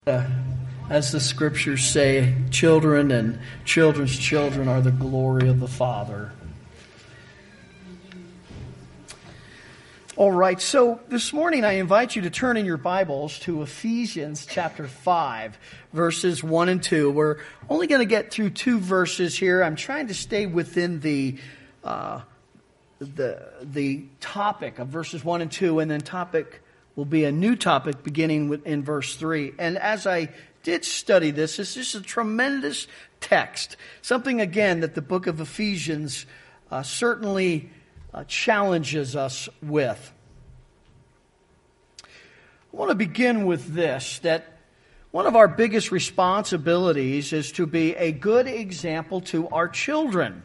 As the scriptures say, children and children's children are the glory of the Father. All right, so this morning I invite you to turn in your Bibles to Ephesians chapter 5, verses 1 and 2. We're only going to get through 2 verses here. I'm trying to stay within the topic of verses 1 and 2, and then topic will be a new topic beginning in verse 3. And as I did study this is just a tremendous text. Something, again, that the book of Ephesians certainly challenges us with. I want to begin with this, that one of our biggest responsibilities is to be a good example to our children.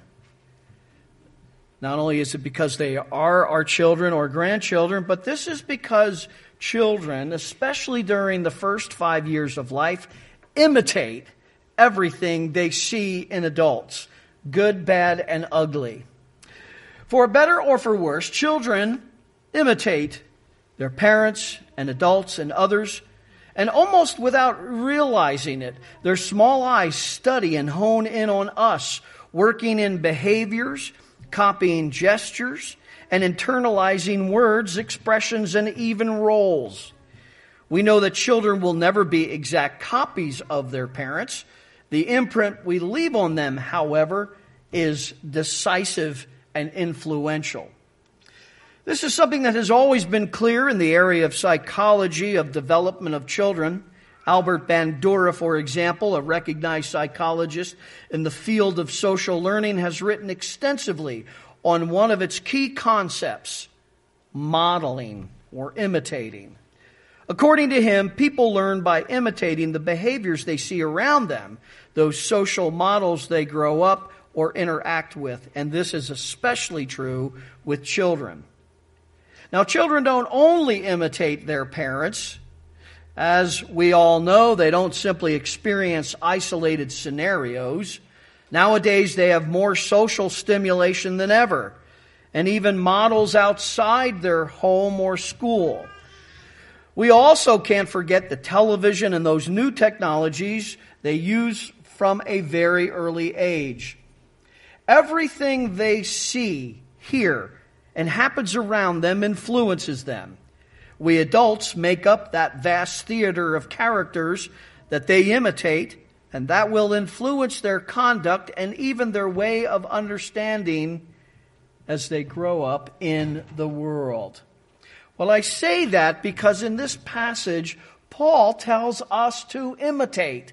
Not only is it because they are our children or grandchildren, but this is because children, especially during the first 5 years of life, imitate everything they see in adults, good, bad, and ugly. For better or for worse, children imitate their parents and adults and others, and almost without realizing it, their small eyes study and hone in on us, working in behaviors, copying gestures, and internalizing words, expressions, and even roles. We know that children will never be exact copies of their parents. The imprint we leave on them, however, is decisive and influential. This is something that has always been clear in the area of psychology of development of children. Albert Bandura, for example, a recognized psychologist in the field of social learning, has written extensively on one of its key concepts, modeling or imitating. According to him, people learn by imitating the behaviors they see around them, those social models they grow up or interact with, and this is especially true with children. Now, children don't only imitate their parents. As we all know, they don't simply experience isolated scenarios. Nowadays, they have more social stimulation than ever, and even models outside their home or school. We also can't forget the television and those new technologies they use from a very early age. Everything they see, hear, and happens around them influences them. We adults make up that vast theater of characters that they imitate, and that will influence their conduct and even their way of understanding as they grow up in the world. Well, I say that because in this passage, Paul tells us to imitate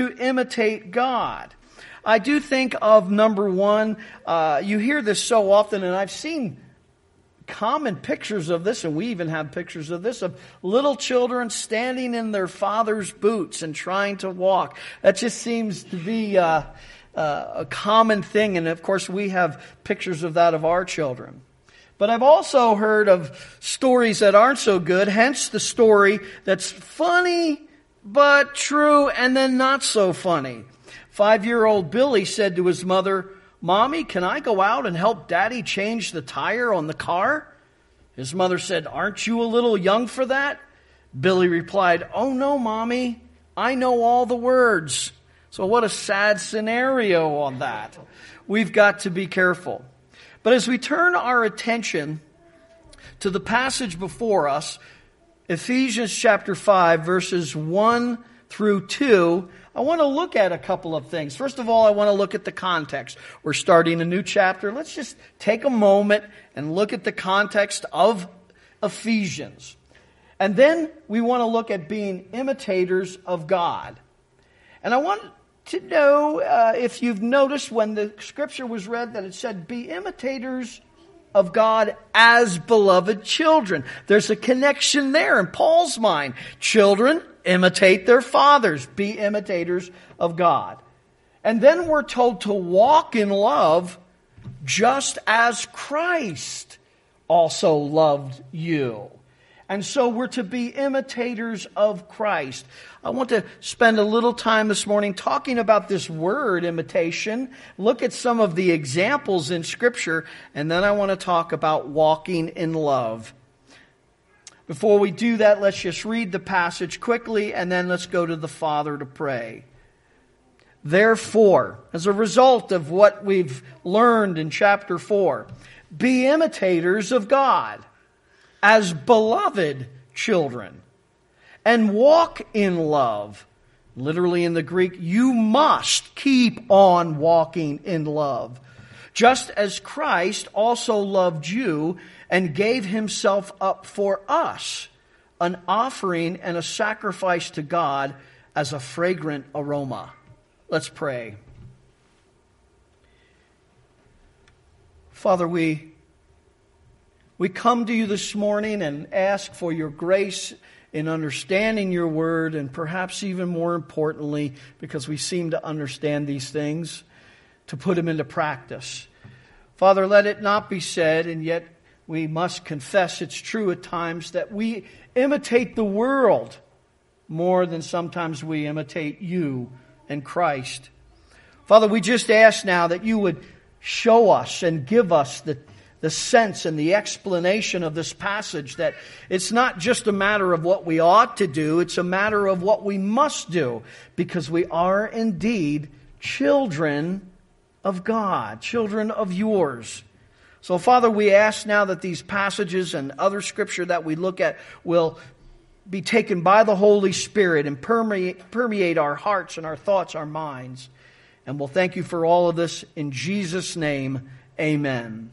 God. I do think of number one, you hear this so often, and I've seen common pictures of this, and we even have pictures of this, of little children standing in their father's boots and trying to walk. That just seems to be a common thing, and of course we have pictures of that of our children. But I've also heard of stories that aren't so good, hence the story that's funny but true and then not so funny. 5-year-old Billy said to his mother, "Mommy, can I go out and help Daddy change the tire on the car?" His mother said, "Aren't you a little young for that?" Billy replied, "Oh no, Mommy, I know all the words." So what a sad scenario on that. We've got to be careful. But as we turn our attention to the passage before us, Ephesians chapter 5, verses 1 through 2, I want to look at a couple of things. First of all, I want to look at the context. We're starting a new chapter. Let's just take a moment and look at the context of Ephesians. And then we want to look at being imitators of God. And I want to know if you've noticed when the scripture was read that it said, "Be imitators of God as beloved children." There's a connection there in Paul's mind. Children, imitate their fathers. Be imitators of God. And then we're told to walk in love just as Christ also loved you. And so we're to be imitators of Christ. I want to spend a little time this morning talking about this word, imitation, look at some of the examples in Scripture, and then I want to talk about walking in love. Before we do that, let's just read the passage quickly, and then let's go to the Father to pray. Therefore, as a result of what we've learned in chapter 4, be imitators of God as beloved children, and walk in love. Literally in the Greek, you must keep on walking in love, just as Christ also loved you and gave himself up for us, an offering and a sacrifice to God as a fragrant aroma. Let's pray. Father, we come to you this morning and ask for your grace in understanding your word, and perhaps even more importantly, because we seem to understand these things, to put them into practice. Father, let it not be said, and yet we must confess it's true at times, that we imitate the world more than sometimes we imitate you and Christ. Father, we just ask now that you would show us and give us the sense and the explanation of this passage, that it's not just a matter of what we ought to do, it's a matter of what we must do, because we are indeed children of God, children of yours. So, Father, we ask now that these passages and other scripture that we look at will be taken by the Holy Spirit and permeate our hearts and our thoughts, our minds. And we'll thank you for all of this in Jesus' name. Amen.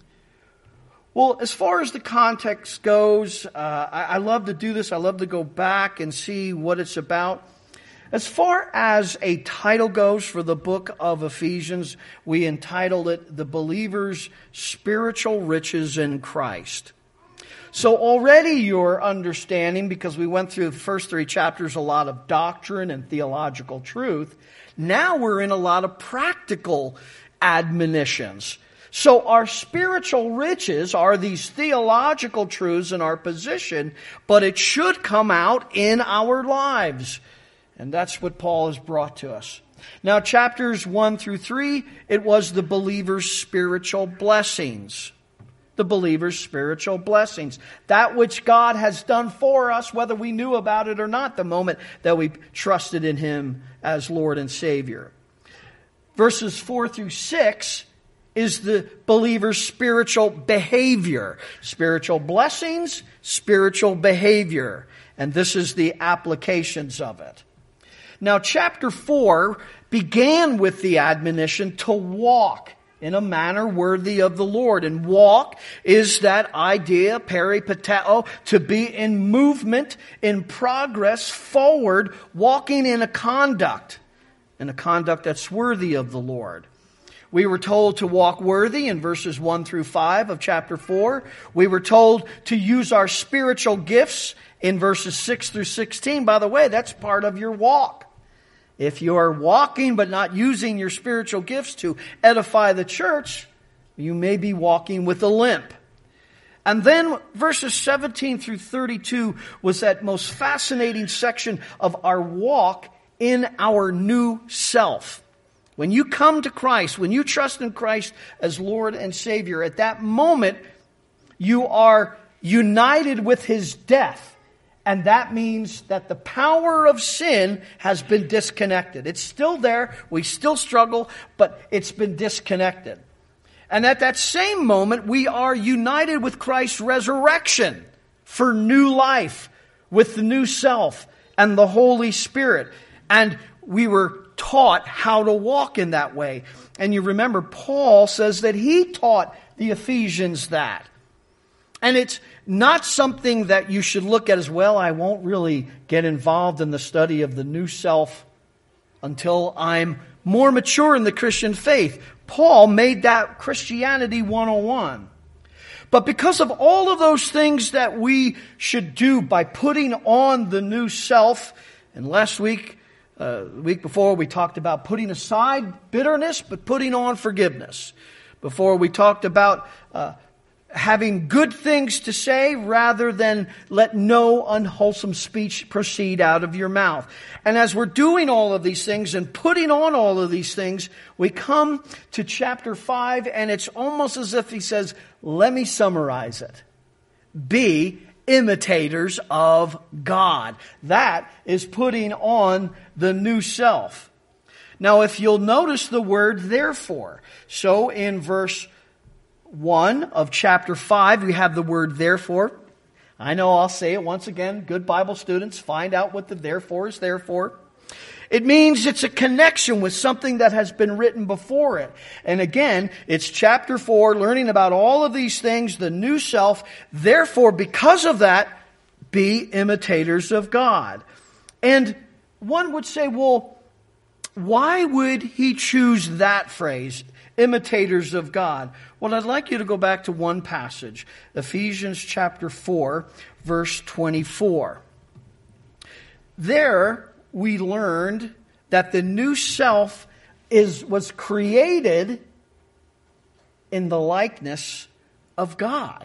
Well, as far as the context goes, I love to do this. I love to go back and see what it's about. As far as a title goes for the book of Ephesians, we entitled it The Believer's Spiritual Riches in Christ. So already you're understanding, because we went through the first 3 chapters, a lot of doctrine and theological truth. Now we're in a lot of practical admonitions. So our spiritual riches are these theological truths in our position, but it should come out in our lives. And that's what Paul has brought to us. Now, chapters 1 through 3, it was the believer's spiritual blessings. The believer's spiritual blessings. That which God has done for us, whether we knew about it or not, the moment that we trusted in him as Lord and Savior. Verses 4 through 6 is the believer's spiritual behavior. Spiritual blessings, spiritual behavior. And this is the applications of it. Now, chapter 4 began with the admonition to walk in a manner worthy of the Lord. And walk is that idea, peripateo, to be in movement, in progress, forward, walking in a conduct that's worthy of the Lord. We were told to walk worthy in verses 1 through 5 of chapter 4. We were told to use our spiritual gifts in verses 6 through 16. By the way, that's part of your walk. If you are walking but not using your spiritual gifts to edify the church, you may be walking with a limp. And then verses 17 through 32 was that most fascinating section of our walk in our new self. When you come to Christ, when you trust in Christ as Lord and Savior, at that moment, you are united with his death. And that means that the power of sin has been disconnected. It's still there. We still struggle, but it's been disconnected. And at that same moment, we are united with Christ's resurrection for new life, with the new self and the Holy Spirit. And we were taught how to walk in that way. And you remember, Paul says that he taught the Ephesians that. And it's not something that you should look at as, well, I won't really get involved in the study of the new self until I'm more mature in the Christian faith. Paul made that Christianity 101. But because of all of those things that we should do by putting on the new self, and last week, the week before, we talked about putting aside bitterness, but putting on forgiveness. Before, we talked about having good things to say rather than let no unwholesome speech proceed out of your mouth. And as we're doing all of these things and putting on all of these things, we come to chapter 5, and it's almost as if he says, let me summarize it. Be imitators of God. That is putting on the new self. Now, if you'll notice the word therefore. So in verse 1 of chapter 5, we have the word therefore. I know I'll say it once again. Good Bible students, find out what the therefore is there for. It means it's a connection with something that has been written before it. And again, it's chapter 4, learning about all of these things, the new self. Therefore, because of that, be imitators of God. And one would say, well, why would he choose that phrase, imitators of God? Well, I'd like you to go back to one passage, Ephesians chapter 4, verse 24. There, we learned that the new self was created in the likeness of God.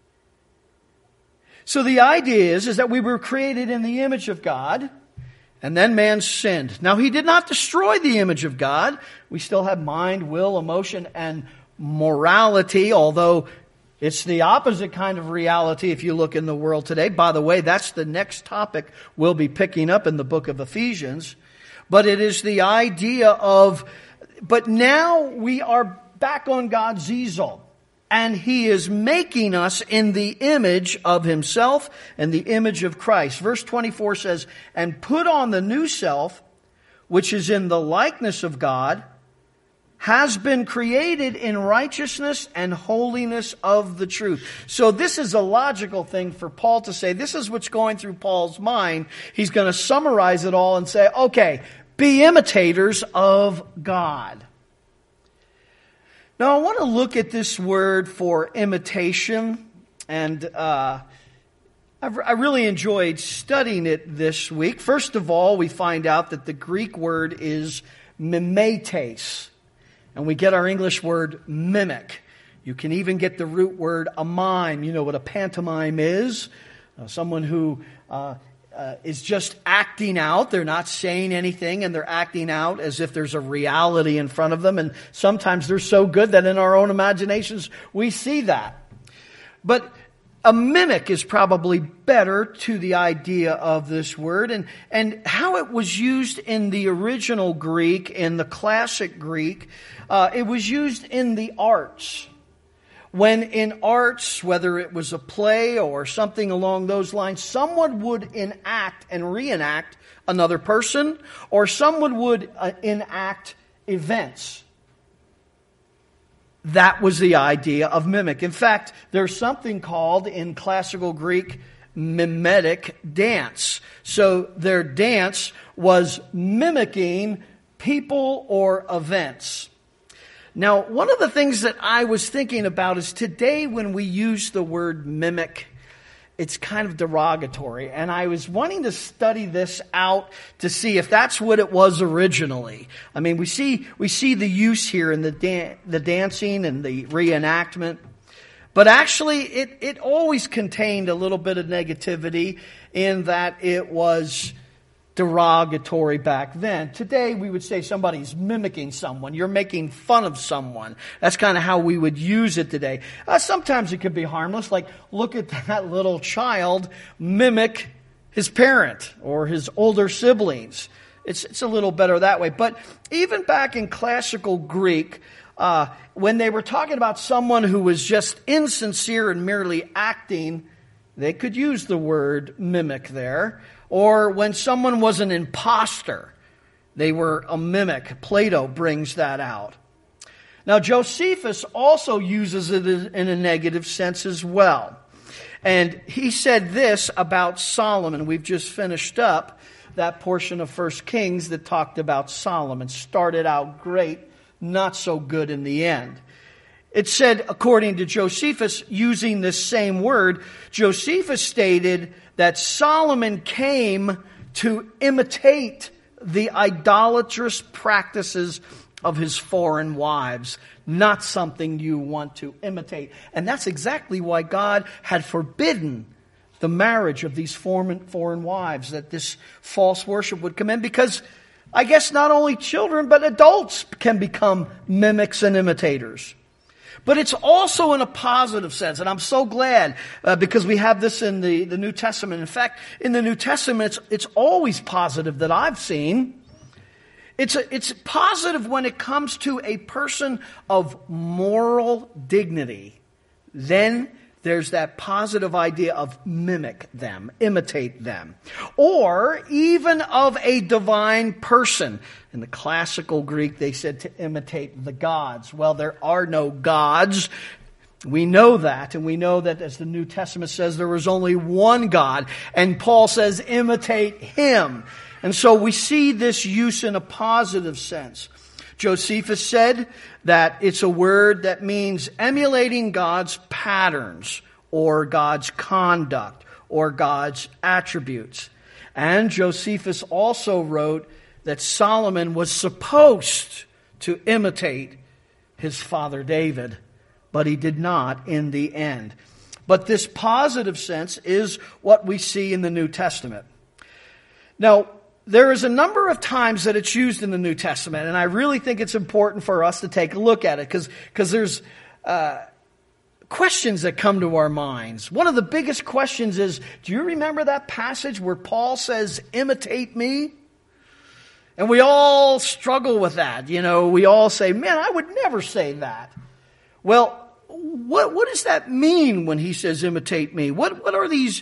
So the idea is that we were created in the image of God, and then man sinned. Now, he did not destroy the image of God. We still have mind, will, emotion, and morality, although it's the opposite kind of reality if you look in the world today. By the way, that's the next topic we'll be picking up in the book of Ephesians. But it is the idea of, but now we are back on God's easel. And He is making us in the image of Himself and the image of Christ. Verse 24 says, and put on the new self, which is in the likeness of God, has been created in righteousness and holiness of the truth. So this is a logical thing for Paul to say. This is what's going through Paul's mind. He's going to summarize it all and say, okay, be imitators of God. Now I want to look at this word for imitation, and I really enjoyed studying it this week. First of all, we find out that the Greek word is mimetes. And we get our English word mimic. You can even get the root word a mime. You know what a pantomime is? Someone who is just acting out. They're not saying anything, and they're acting out as if there's a reality in front of them. And sometimes they're so good that in our own imaginations we see that. But a mimic is probably better to the idea of this word, and how it was used in the original Greek, in the classic Greek. It was used in the arts. When in arts, whether it was a play or something along those lines, someone would enact and reenact another person, or someone would enact events. That was the idea of mimic. In fact, there's something called in classical Greek mimetic dance. So their dance was mimicking people or events. Now, one of the things that I was thinking about is today when we use the word mimic, it's kind of derogatory. And I was wanting to study this out to see if that's what it was originally. I mean, we see the use here in the dancing and the reenactment. But actually, it always contained a little bit of negativity in that it was derogatory back then. Today, we would say somebody's mimicking someone. You're making fun of someone. That's kind of how we would use it today. Sometimes it could be harmless, like look at that little child mimic his parent or his older siblings. It's a little better that way. But even back in classical Greek, when they were talking about someone who was just insincere and merely acting, they could use the word mimic there. Or when someone was an imposter, they were a mimic. Plato brings that out. Now, Josephus also uses it in a negative sense as well. And he said this about Solomon. We've just finished up that portion of 1 Kings that talked about Solomon. Started out great, not so good in the end. It said, according to Josephus, using this same word, Josephus stated that Solomon came to imitate the idolatrous practices of his foreign wives, not something you want to imitate. And that's exactly why God had forbidden the marriage of these foreign wives, that this false worship would come in, because I guess not only children, but adults can become mimics and imitators. But it's also in a positive sense, and I'm so glad because we have this in the New Testament. In fact, in the New Testament, it's always positive that I've seen. It's positive when it comes to a person of moral dignity. Then there's that positive idea of mimic them, imitate them. Or even of a divine person. In the classical Greek, they said to imitate the gods. Well, there are no gods. We know that, and we know that as the New Testament says, there was only one God. And Paul says, imitate Him. And so we see this use in a positive sense. Josephus said that it's a word that means emulating God's patterns or God's conduct or God's attributes. And Josephus also wrote that Solomon was supposed to imitate his father David, but he did not in the end. But this positive sense is what we see in the New Testament. Now, there is a number of times that it's used in the New Testament, and I really think it's important for us to take a look at it because there's questions that come to our minds. One of the biggest questions is, do you remember that passage where Paul says, imitate me? And we all struggle with that. You know, we all say, man, I would never say that. Well, what does that mean when he says, imitate me? What are these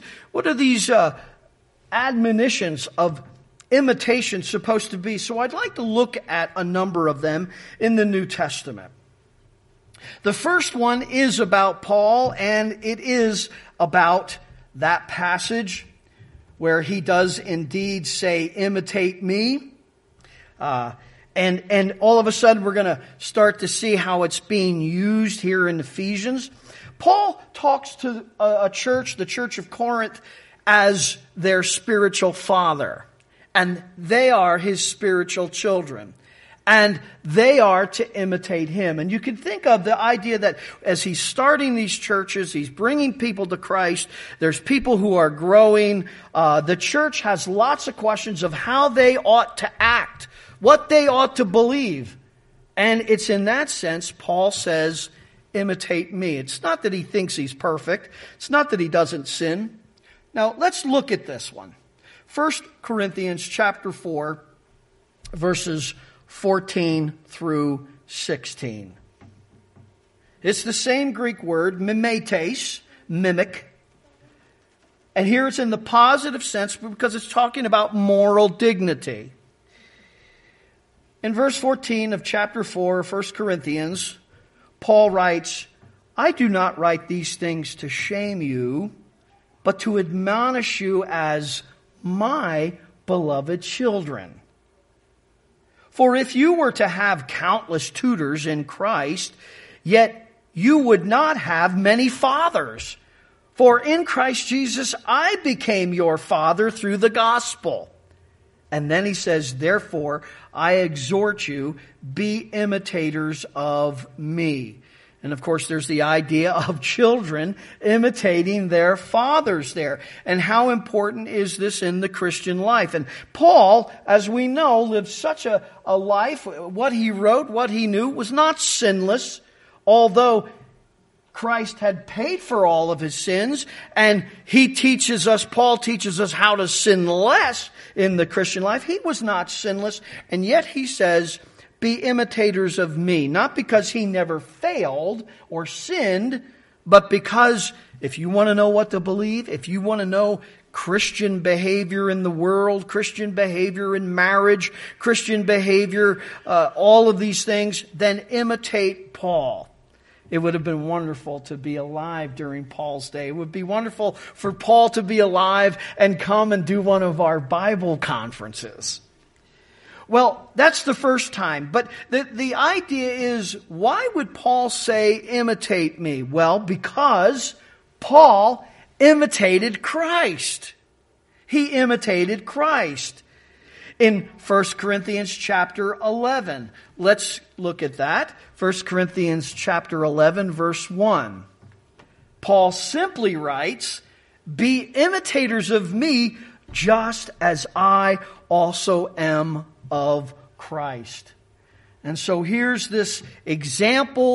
admonitions of imitation supposed to be? So I'd like to look at a number of them in the New Testament. The first one is about Paul, and it is about that passage where he does indeed say, imitate me. And all of a sudden we're going to start to see how it's being used here in Ephesians. Paul talks to a church, the church of Corinth, as their spiritual father. And they are his spiritual children. And they are to imitate him. And you can think of the idea that as he's starting these churches, he's bringing people to Christ. There's people who are growing. The church has lots of questions of how they ought to act, what they ought to believe. And it's in that sense, Paul says, imitate me. It's not that he thinks he's perfect. It's not that he doesn't sin. Now, let's look at this one. 1 Corinthians chapter 4, verses 14 through 16. It's the same Greek word, mimetes, mimic. And here it's in the positive sense because it's talking about moral dignity. In verse 14 of chapter 4 of 1 Corinthians, Paul writes, I do not write these things to shame you, but to admonish you as my beloved children. For if you were to have countless tutors in Christ, yet you would not have many fathers. For in Christ Jesus I became your father through the gospel. And then he says, therefore, I exhort you, be imitators of me. And of course, there's the idea of children imitating their fathers there. And how important is this in the Christian life? And Paul, as we know, lived such a life. What he wrote, what he knew was not sinless, although Christ had paid for all of his sins. And Paul teaches us how to sin less in the Christian life. He was not sinless. And yet he says, be imitators of me, not because he never failed or sinned, but because if you want to know what to believe, if you want to know Christian behavior in the world, Christian behavior in marriage, Christian behavior, all of these things, then imitate Paul. It would have been wonderful to be alive during Paul's day. It would be wonderful for Paul to be alive and come and do one of our Bible conferences. Well, that's the first time. But the idea is, why would Paul say, imitate me? Well, because Paul imitated Christ. He imitated Christ. In 1 Corinthians chapter 11, let's look at that. 1 Corinthians chapter 11, verse 1. Paul simply writes, be imitators of me, just as I also am of Christ. And so here's this example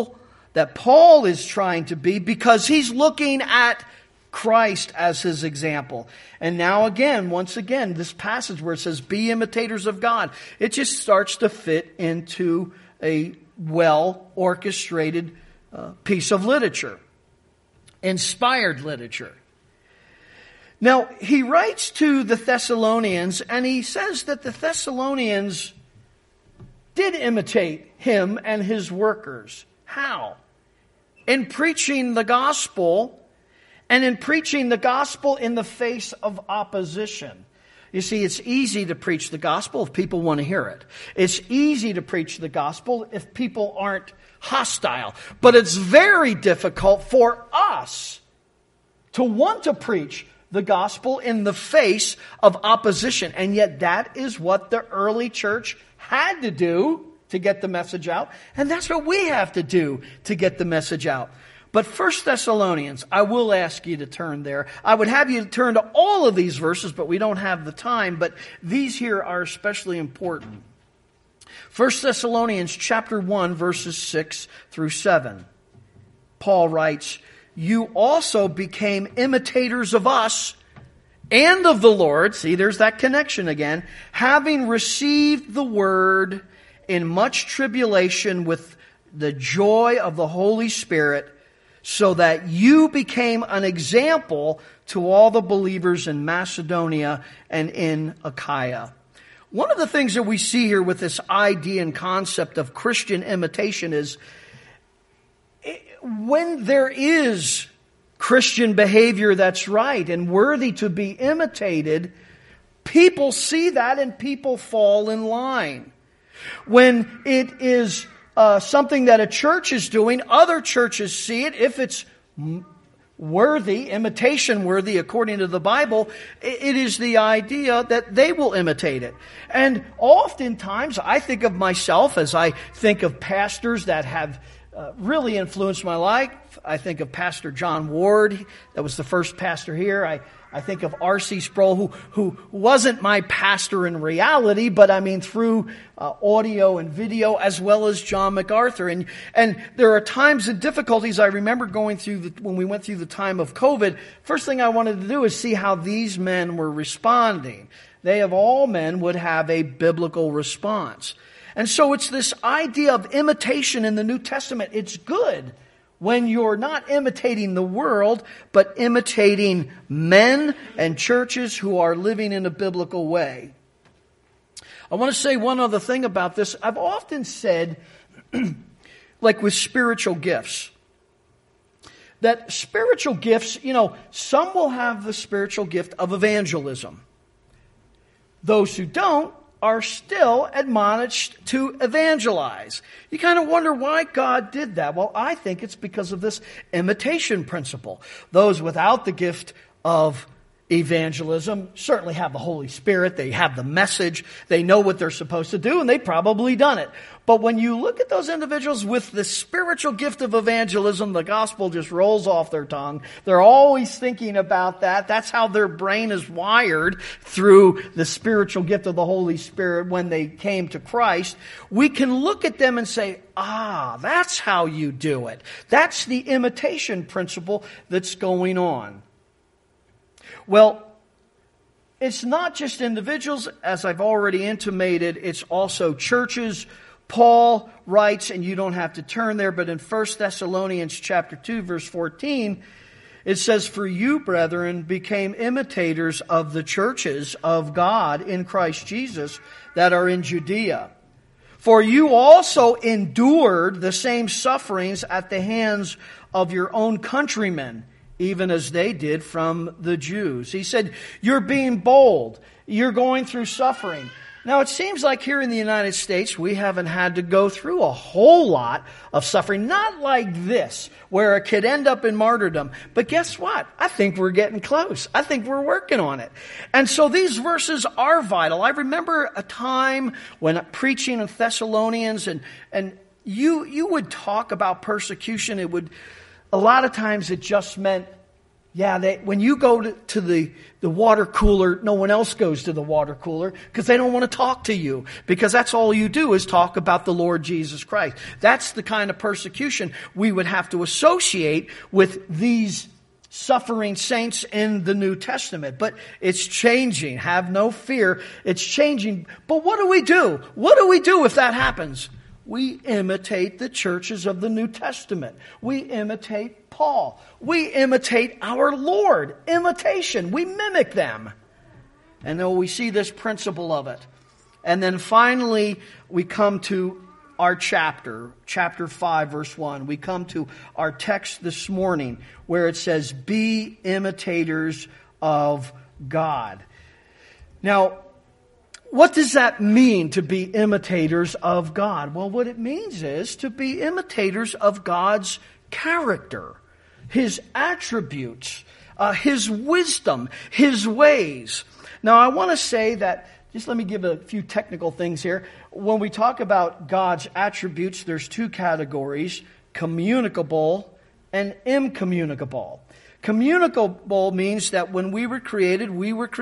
that Paul is trying to be, because he's looking at Christ as his example. And now again, once again, this passage where it says, be imitators of God, it just starts to fit into a well-orchestrated piece of literature, inspired literature. Now, he writes to the Thessalonians, and he says that the Thessalonians did imitate him and his workers. How? In preaching the gospel, and in preaching the gospel in the face of opposition. You see, it's easy to preach the gospel if people want to hear it. It's easy to preach the gospel if people aren't hostile. But it's very difficult for us to want to preach the gospel in the face of opposition. And yet that is what the early church had to do to get the message out. And that's what we have to do to get the message out. But 1 Thessalonians, I will ask you to turn there. I would have you turn to all of these verses, but we don't have the time. But these here are especially important. 1 Thessalonians chapter 1, verses 6 through 7. Paul writes, you also became imitators of us and of the Lord. See, there's that connection again. Having received the word in much tribulation with the joy of the Holy Spirit, so that you became an example to all the believers in Macedonia and in Achaia. One of the things that we see here with this idea and concept of Christian imitation is when there is Christian behavior that's right and worthy to be imitated, people see that and people fall in line. When it is something that a church is doing, other churches see it. If it's worthy, imitation worthy according to the Bible, it is the idea that they will imitate it. And oftentimes I think of myself as I think of pastors that have really influenced my life. I think of Pastor John Ward. That was the first pastor here. I think of R.C. Sproul, who wasn't my pastor in reality, but I mean through audio and video, as well as John MacArthur. And there are times and difficulties. I remember going through when we went through the time of COVID, first thing I wanted to do is see how these men were responding. They of all men would have a biblical response. And so it's this idea of imitation in the New Testament. It's good when you're not imitating the world, but imitating men and churches who are living in a biblical way. I want to say one other thing about this. I've often said, like with spiritual gifts, that spiritual gifts, some will have the spiritual gift of evangelism. Those who don't are still admonished to evangelize. You kind of wonder why God did that. Well, I think it's because of this imitation principle. Those without the gift of evangelism certainly have the Holy Spirit. They have the message. They know what they're supposed to do, and they've probably done it. But when you look at those individuals with the spiritual gift of evangelism, the gospel just rolls off their tongue. They're always thinking about that. That's how their brain is wired through the spiritual gift of the Holy Spirit when they came to Christ. We can look at them and say, that's how you do it. That's the imitation principle that's going on. Well, it's not just individuals, as I've already intimated, it's also churches. Paul writes, and you don't have to turn there, but in 1 Thessalonians chapter 2, verse 14, it says, for you, brethren, became imitators of the churches of God in Christ Jesus that are in Judea. For you also endured the same sufferings at the hands of your own countrymen, even as they did from the Jews. He said, you're being bold. You're going through suffering. Now, it seems like here in the United States, we haven't had to go through a whole lot of suffering. Not like this, where it could end up in martyrdom. But guess what? I think we're getting close. I think we're working on it. And so these verses are vital. I remember a time when preaching in Thessalonians, and you would talk about persecution. A lot of times it just meant Yeah, when you go to the water cooler, no one else goes to the water cooler because they don't want to talk to you, because that's all you do is talk about the Lord Jesus Christ. That's the kind of persecution we would have to associate with these suffering saints in the New Testament. But it's changing. Have no fear. It's changing. But what do we do? What do we do if that happens? We imitate the churches of the New Testament. We imitate Paul. We imitate our Lord. Imitation. We mimic them. And then we see this principle of it. And then finally, we come to our chapter 5, verse 1. We come to our text this morning where it says, be imitators of God. Now, what does that mean to be imitators of God? Well, what it means is to be imitators of God's character, His attributes, His wisdom, His ways. Now, I want to say that, just let me give a few technical things here. When we talk about God's attributes, there's two categories, communicable and incommunicable. Communicable means that when we were created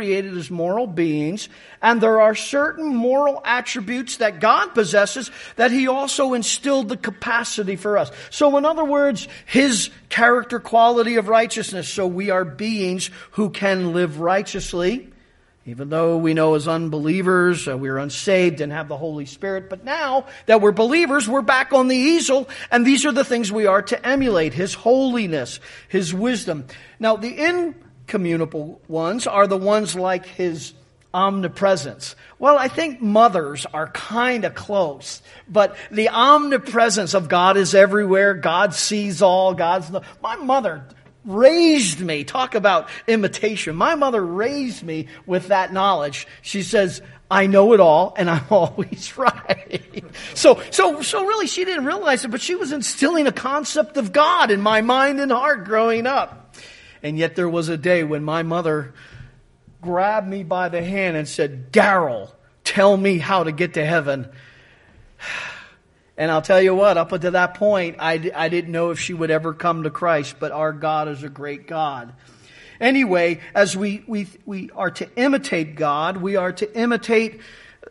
as moral beings, and there are certain moral attributes that God possesses that He also instilled the capacity for us. So in other words, His character quality of righteousness. So we are beings who can live righteously, even though we know as unbelievers we're unsaved and have the Holy Spirit. But now that we're believers, we're back on the easel, and these are the things we are to emulate: His holiness, His wisdom. Now, the incommunicable ones are the ones like His omnipresence. Well, I think mothers are kind of close, but the omnipresence of God is everywhere. God sees all. My mother raised me. Talk about imitation. My mother raised me with that knowledge. She says, I know it all, and I'm always right. So really, she didn't realize it, but she was instilling a concept of God in my mind and heart growing up. And yet there was a day when my mother grabbed me by the hand and said, Darrell, tell me how to get to heaven. And I'll tell you what, up until that point, I didn't know if she would ever come to Christ, but our God is a great God. Anyway, as we are to imitate God, we are to imitate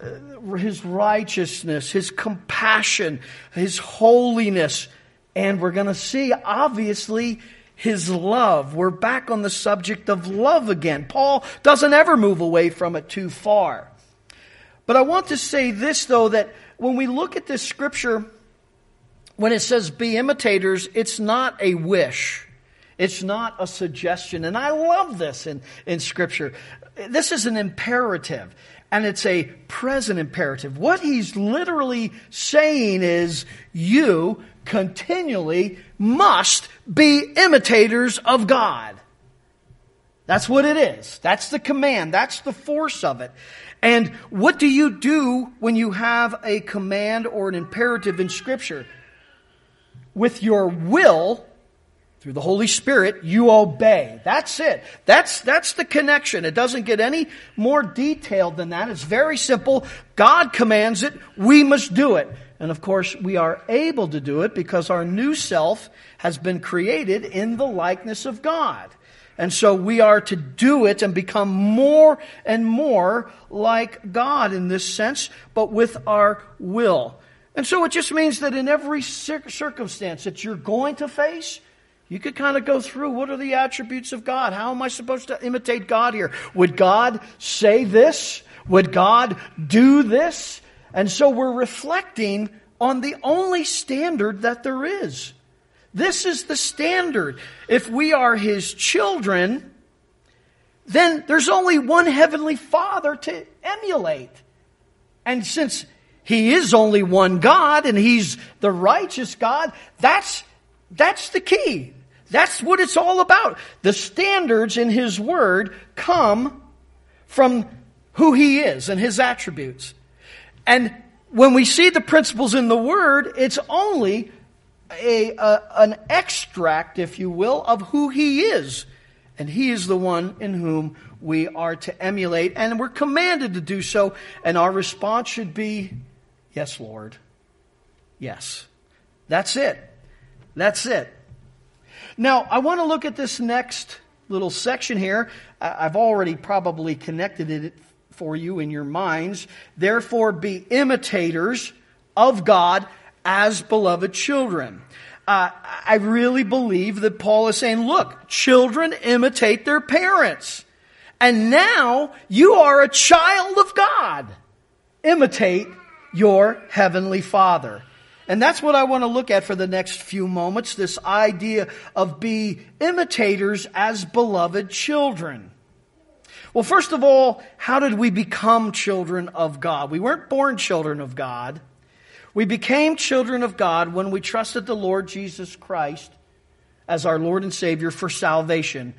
His righteousness, His compassion, His holiness, and we're going to see, obviously, His love. We're back on the subject of love again. Paul doesn't ever move away from it too far. But I want to say this, though, that when we look at this scripture, when it says be imitators, it's not a wish. It's not a suggestion. And I love this in scripture. This is an imperative, and it's a present imperative. What he's literally saying is you continually must be imitators of God. That's what it is. That's the command. That's the force of it. And what do you do when you have a command or an imperative in Scripture? With your will, through the Holy Spirit, you obey. That's it. That's the connection. It doesn't get any more detailed than that. It's very simple. God commands it. We must do it. And of course, we are able to do it because our new self has been created in the likeness of God. And so we are to do it and become more and more like God in this sense, but with our will. And so it just means that in every circumstance that you're going to face, you could kind of go through, what are the attributes of God? How am I supposed to imitate God here? Would God say this? Would God do this? And so we're reflecting on the only standard that there is. This is the standard. If we are His children, then there's only one Heavenly Father to emulate. And since He is only one God and He's the righteous God, that's the key. That's what it's all about. The standards in His Word come from who He is and His attributes. And when we see the principles in the Word, it's only an extract, if you will, of who He is. And He is the one in whom we are to emulate. And we're commanded to do so. And our response should be, yes, Lord. Yes. That's it. That's it. Now, I want to look at this next little section here. I've already probably connected it for you in your minds. Therefore, be imitators of God as beloved children. I really believe that Paul is saying, look, children imitate their parents. And now you are a child of God. Imitate your heavenly Father. And that's what I want to look at for the next few moments, this idea of be imitators as beloved children. Well, first of all, how did we become children of God? We weren't born children of God. We became children of God when we trusted the Lord Jesus Christ as our Lord and Savior for salvation.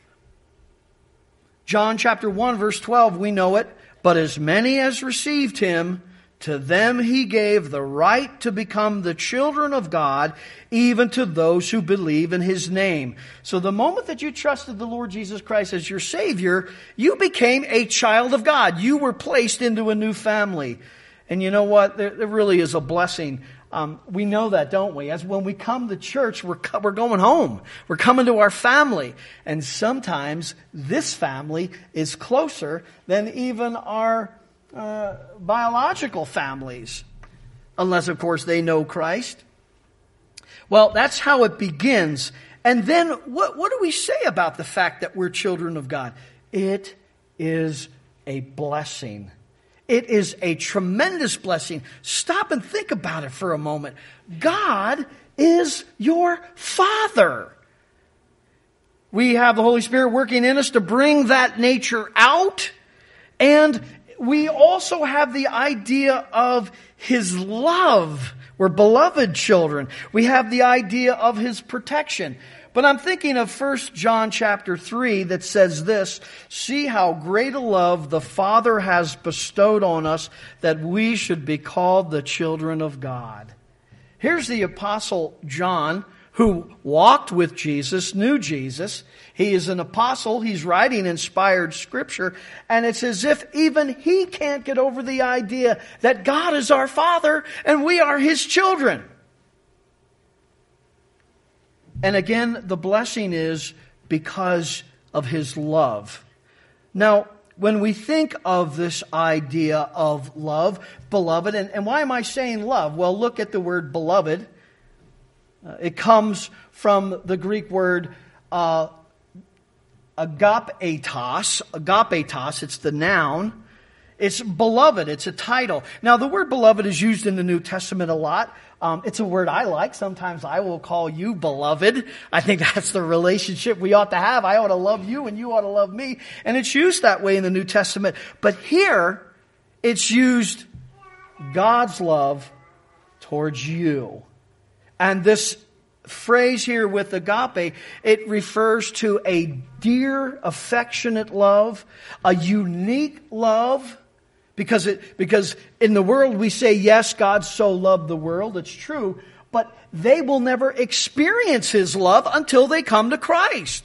John chapter 1, verse 12, we know it. But as many as received Him, to them He gave the right to become the children of God, even to those who believe in His name. So the moment that you trusted the Lord Jesus Christ as your Savior, you became a child of God. You were placed into a new family. And you know what? There really is a blessing. We know that, don't we? As when we come to church, we're going home. We're coming to our family. And sometimes this family is closer than even our biological families. Unless, of course, they know Christ. Well, that's how it begins. And then what do we say about the fact that we're children of God? It is a blessing. It is a tremendous blessing. Stop and think about it for a moment. God is your Father. We have the Holy Spirit working in us to bring that nature out. And we also have the idea of His love. We're beloved children. We have the idea of His protection. But I'm thinking of 1 John chapter 3 that says this, see how great a love the Father has bestowed on us that we should be called the children of God. Here's the Apostle John who walked with Jesus, knew Jesus. He is an apostle. He's writing inspired scripture. And it's as if even he can't get over the idea that God is our Father and we are His children. And again, the blessing is because of His love. Now, when we think of this idea of love, beloved, and why am I saying love? Well, look at the word beloved. It comes from the Greek word agapetos. Agapetos, it's the noun. It's beloved. It's a title. Now, the word beloved is used in the New Testament a lot. It's a word I like. Sometimes I will call you beloved. I think that's the relationship we ought to have. I ought to love you and you ought to love me. And it's used that way in the New Testament. But here, it's used God's love towards you. And this phrase here with agape, it refers to a dear, affectionate love, a unique love. Because in the world we say, yes, God so loved the world. It's true. But they will never experience His love until they come to Christ.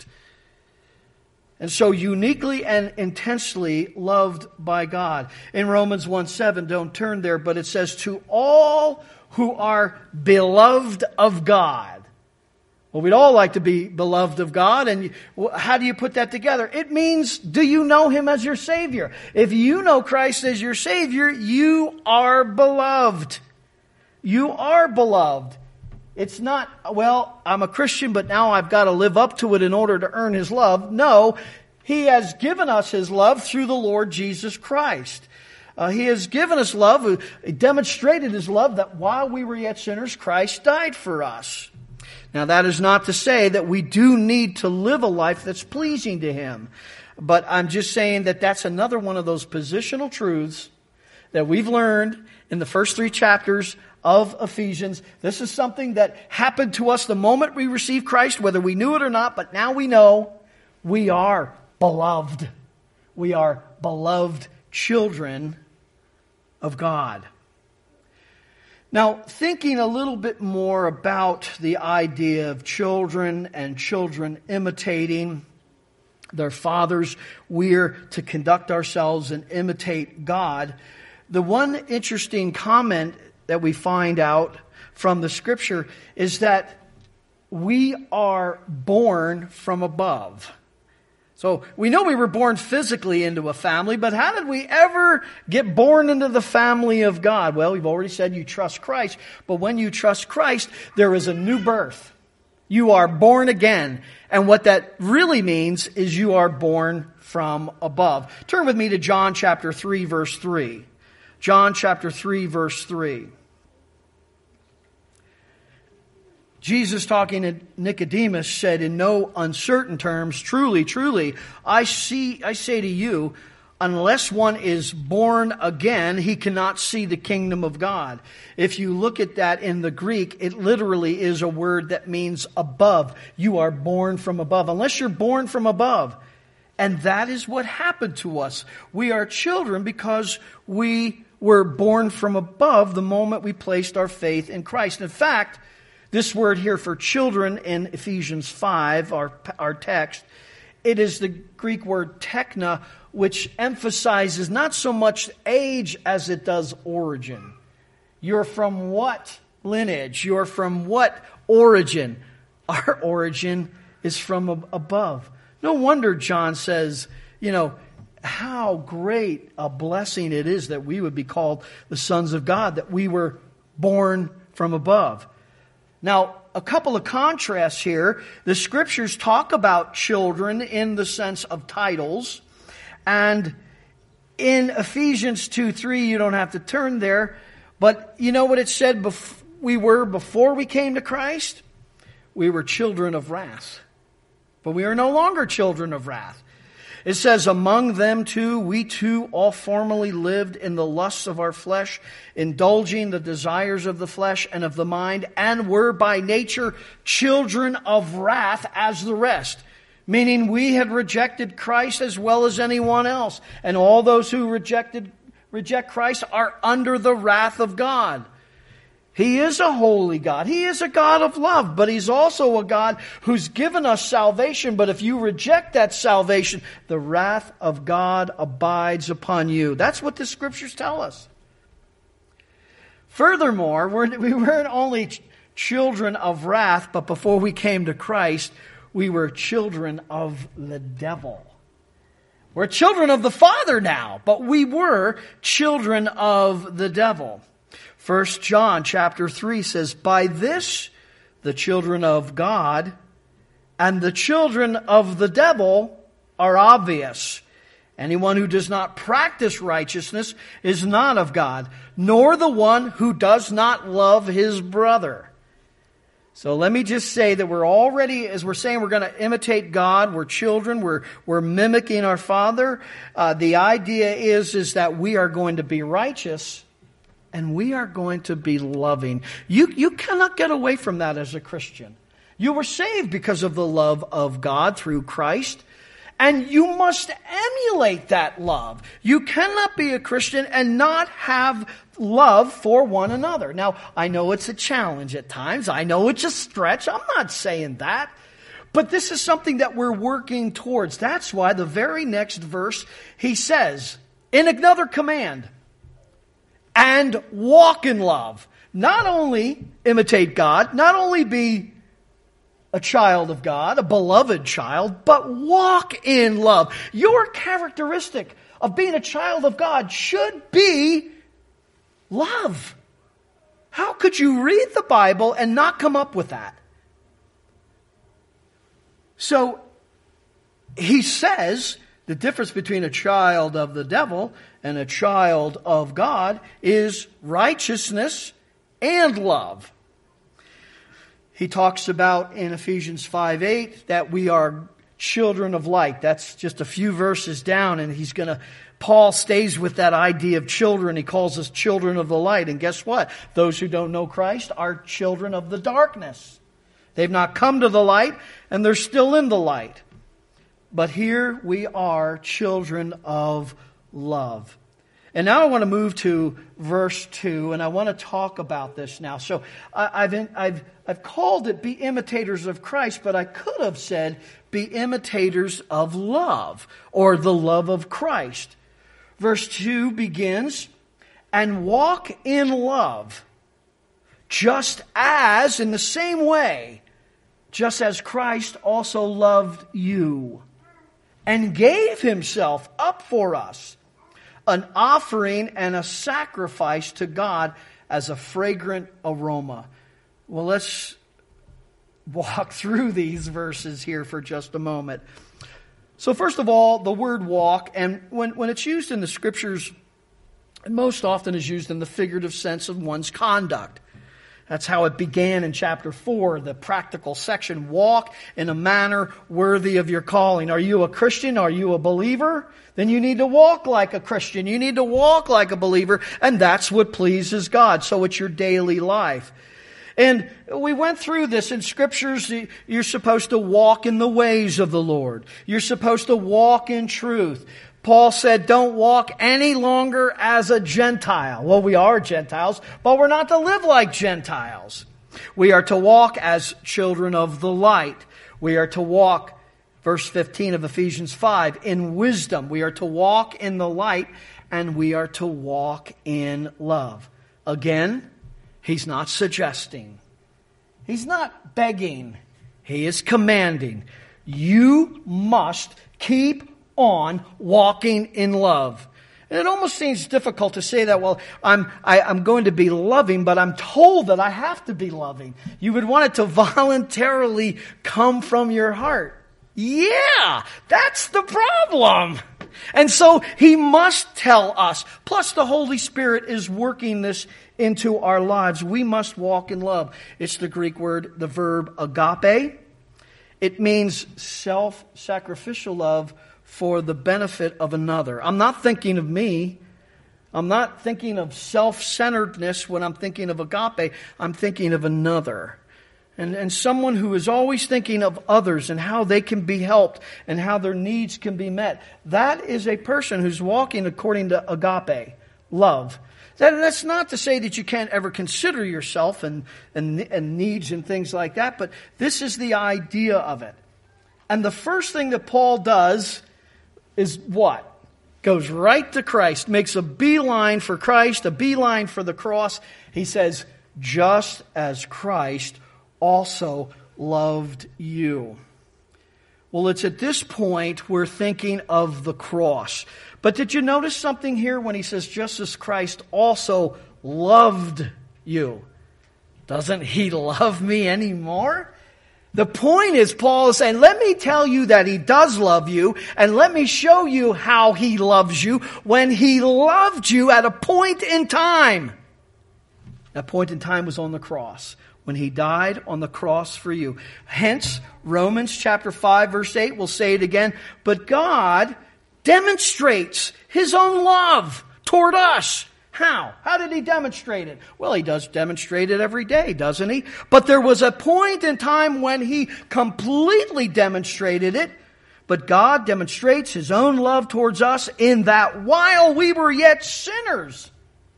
And so uniquely and intensely loved by God. In Romans 1:7, don't turn there, but it says, to all who are beloved of God. Well, we'd all like to be beloved of God. And how do you put that together? It means, do you know Him as your Savior? If you know Christ as your Savior, you are beloved. You are beloved. It's not, well, I'm a Christian, but now I've got to live up to it in order to earn His love. No, He has given us His love through the Lord Jesus Christ. He has given us love. He demonstrated His love that while we were yet sinners, Christ died for us. Now, that is not to say that we do need to live a life that's pleasing to Him. But I'm just saying that that's another one of those positional truths that we've learned in the first 3 chapters of Ephesians. This is something that happened to us the moment we received Christ, whether we knew it or not. But now we know we are beloved. We are beloved children of God. Now, thinking a little bit more about the idea of children and children imitating their fathers, we're to conduct ourselves and imitate God. The one interesting comment that we find out from the Scripture is that we are born from above. So we know we were born physically into a family, but how did we ever get born into the family of God? Well, we've already said you trust Christ, but when you trust Christ, there is a new birth. You are born again. And what that really means is you are born from above. Turn with me to John chapter 3, verse 3. John chapter 3, verse 3. Jesus, talking to Nicodemus, said in no uncertain terms, "Truly, truly, I say to you, unless one is born again, he cannot see the kingdom of God." If you look at that in the Greek, it literally is a word that means above. You are born from above. Unless you're born from above. And that is what happened to us. We are children because we were born from above the moment we placed our faith in Christ. In fact, this word here for children in Ephesians 5, our text, it is the Greek word tekna, which emphasizes not so much age as it does origin. You're from what lineage? You're from what origin? Our origin is from above. No wonder John says, how great a blessing it is that we would be called the sons of God, that we were born from above. Now, a couple of contrasts here. The Scriptures talk about children in the sense of titles. And in Ephesians 2:3, you don't have to turn there. But you know what it said we were before we came to Christ? We were children of wrath. But we are no longer children of wrath. It says, among them too, we too all formerly lived in the lusts of our flesh, indulging the desires of the flesh and of the mind, and were by nature children of wrath as the rest. Meaning we had rejected Christ as well as anyone else. And all those who reject Christ are under the wrath of God. He is a holy God. He is a God of love, but He's also a God who's given us salvation. But if you reject that salvation, the wrath of God abides upon you. That's what the Scriptures tell us. Furthermore, we weren't only children of wrath, but before we came to Christ, we were children of the devil. We're children of the Father now, but we were children of the devil. 1 John chapter 3 says, by this the children of God and the children of the devil are obvious. Anyone who does not practice righteousness is not of God, nor the one who does not love his brother. So let me just say that we're already, as we're saying, we're going to imitate God. We're children. We're mimicking our Father. The idea is that we are going to be righteous. And we are going to be loving. You cannot get away from that as a Christian. You were saved because of the love of God through Christ. And you must emulate that love. You cannot be a Christian and not have love for one another. Now, I know it's a challenge at times. I know it's a stretch. I'm not saying that. But this is something that we're working towards. That's why the very next verse, he says, in another command, and walk in love. Not only imitate God, not only be a child of God, a beloved child, but walk in love. Your characteristic of being a child of God should be love. How could you read the Bible and not come up with that? So, he says, the difference between a child of the devil and a child of God is righteousness and love. He talks about in Ephesians 5:8 that we are children of light. That's just a few verses down, and Paul stays with that idea of children. He calls us children of the light. And guess what? Those who don't know Christ are children of the darkness. They've not come to the light, and they're still in the light. But here we are children of love. And now I want to move to verse 2, and I want to talk about this now. So I've called it be imitators of Christ, but I could have said be imitators of love, or the love of Christ. Verse 2 begins, and walk in love, just as, in the same way, just as Christ also loved you and gave himself up for us, an offering and a sacrifice to God as a fragrant aroma. Well, let's walk through these verses here for just a moment. So first of all, the word walk, and when it's used in the Scriptures, it most often is used in the figurative sense of one's conduct. That's how it began in chapter 4, the practical section. Walk in a manner worthy of your calling. Are you a Christian? Are you a believer? Then you need to walk like a Christian. You need to walk like a believer, and that's what pleases God. So it's your daily life. And we went through this in Scriptures. You're supposed to walk in the ways of the Lord. You're supposed to walk in truth. Paul said, don't walk any longer as a Gentile. Well, we are Gentiles, but we're not to live like Gentiles. We are to walk as children of the light. We are to walk, verse 15 of Ephesians 5, in wisdom. We are to walk in the light, and we are to walk in love. Again, he's not suggesting. He's not begging. He is commanding. You must keep on walking in love. And it almost seems difficult to say that, well, I'm going to be loving, but I'm told that I have to be loving. You would want it to voluntarily come from your heart. Yeah, that's the problem. And so he must tell us. Plus the Holy Spirit is working this into our lives. We must walk in love. It's the Greek word, the verb agape. It means self-sacrificial love for the benefit of another. I'm not thinking of me. I'm not thinking of self-centeredness when I'm thinking of agape. I'm thinking of another. And someone who is always thinking of others and how they can be helped and how their needs can be met. That is a person who's walking according to agape, love. That's not to say that you can't ever consider yourself and needs and things like that, but this is the idea of it. And the first thing that Paul does is what? Goes right to Christ, makes a beeline for Christ, a beeline for the cross. He says, just as Christ also loved you. Well, it's at this point we're thinking of the cross. But did you notice something here when he says, just as Christ also loved you? Doesn't he love me anymore? The point is, Paul is saying, let me tell you that he does love you, and let me show you how he loves you when he loved you at a point in time. That point in time was on the cross, when he died on the cross for you. Hence, Romans chapter 5, verse 8 will say it again, but God demonstrates his own love toward us. How? How did he demonstrate it? Well, he does demonstrate it every day, doesn't he? But there was a point in time when he completely demonstrated it. But God demonstrates his own love towards us in that while we were yet sinners,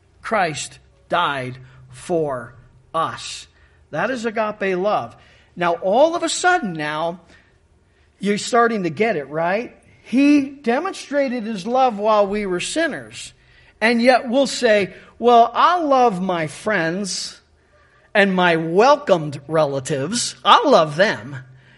Christ died for us. That is agape love. Now, all of a sudden now, you're starting to get it, right? He demonstrated his love while we were sinners. And yet we'll say, well, I love my friends and my welcomed relatives. I love them.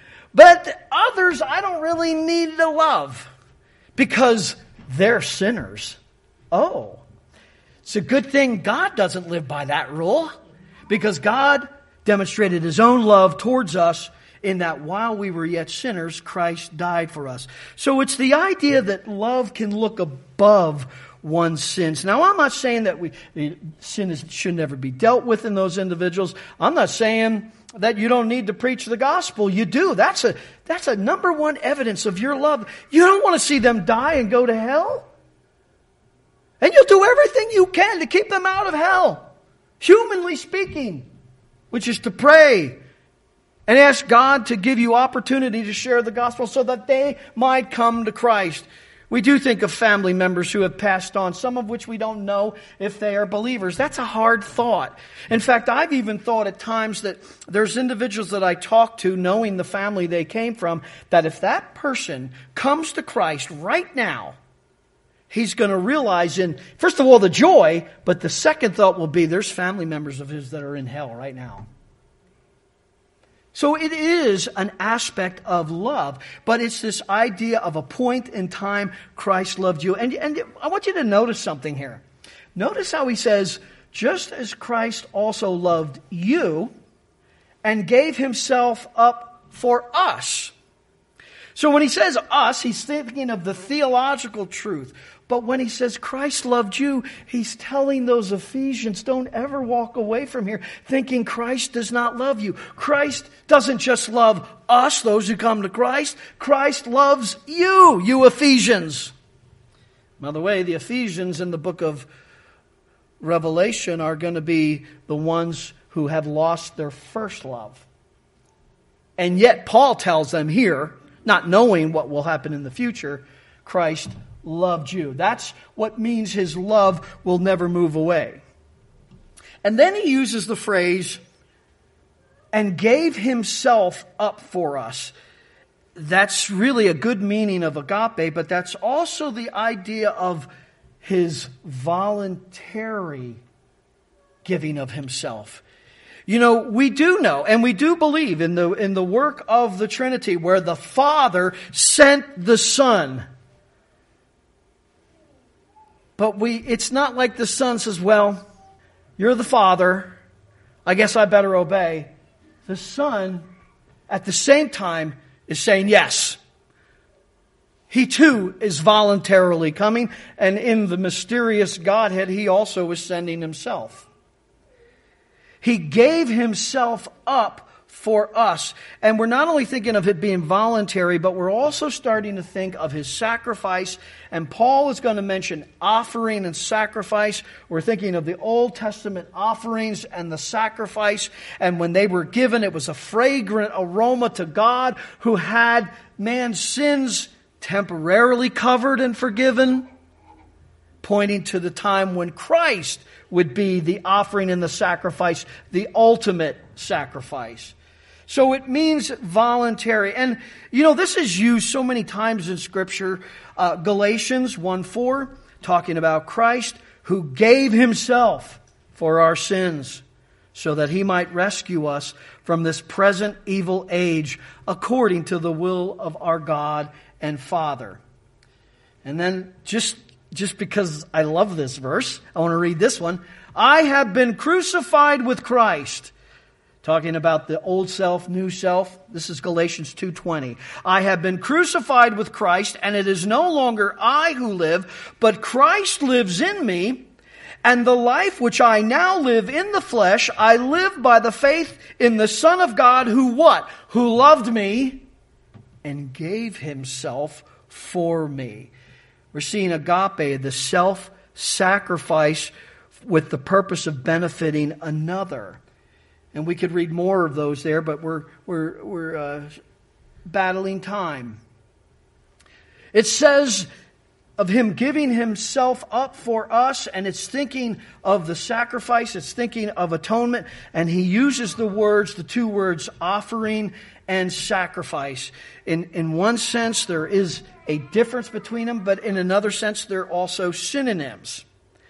But others I don't really need to love because they're sinners. Oh, it's a good thing God doesn't live by that rule, because God demonstrated his own love towards us in that while we were yet sinners, Christ died for us. So it's the idea that love can look above one's sins. Now, I'm not saying that sin should never be dealt with in those individuals. I'm not saying that you don't need to preach the gospel. You do. That's a number one evidence of your love. You don't want to see them die and go to hell. And you'll do everything you can to keep them out of hell, humanly speaking, which is to pray and ask God to give you opportunity to share the gospel so that they might come to Christ. We do think of family members who have passed on, some of which we don't know if they are believers. That's a hard thought. In fact, I've even thought at times that there's individuals that I talk to, knowing the family they came from, that if that person comes to Christ right now, he's going to realize first of all, the joy, but the second thought will be there's family members of his that are in hell right now. So it is an aspect of love, but it's this idea of a point in time Christ loved you. And I want you to notice something here. Notice how he says, just as Christ also loved you and gave himself up for us. So when he says us, he's thinking of the theological truth. But when he says Christ loved you, he's telling those Ephesians, don't ever walk away from here thinking Christ does not love you. Christ doesn't just love us, those who come to Christ. Christ loves you, you Ephesians. By the way, the Ephesians in the book of Revelation are going to be the ones who have lost their first love. And yet Paul tells them here, not knowing what will happen in the future, Christ loved you. That's what means his love will never move away. And then he uses the phrase, and gave himself up for us. That's really a good meaning of agape, but that's also the idea of his voluntary giving of himself. You know, we do know and we do believe in the work of the Trinity where the Father sent the Son. But it's not like the Son says, well, you're the Father, I guess I better obey. The Son, at the same time, is saying yes. He too is voluntarily coming, and in the mysterious Godhead, he also is sending himself. He gave himself up for us. And we're not only thinking of it being voluntary, but we're also starting to think of his sacrifice. And Paul is going to mention offering and sacrifice. We're thinking of the Old Testament offerings and the sacrifice. And when they were given, it was a fragrant aroma to God who had man's sins temporarily covered and forgiven, pointing to the time when Christ would be the offering and the sacrifice, the ultimate sacrifice. So it means voluntary. And, you know, this is used so many times in Scripture. Galatians 1:4, talking about Christ who gave himself for our sins so that he might rescue us from this present evil age according to the will of our God and Father. And then just because I love this verse, I want to read this one. I have been crucified with Christ. Talking about the old self, new self. This is Galatians 2:20. I have been crucified with Christ, and it is no longer I who live, but Christ lives in me. And the life which I now live in the flesh, I live by the faith in the Son of God who what? Who loved me and gave himself for me. We're seeing agape, the self-sacrifice with the purpose of benefiting another. And we could read more of those there, but we're battling time. It says of him giving himself up for us, and it's thinking of the sacrifice, it's thinking of atonement, and he uses the two words, offering and sacrifice. In one sense, there is a difference between them, but in another sense, they're also synonyms.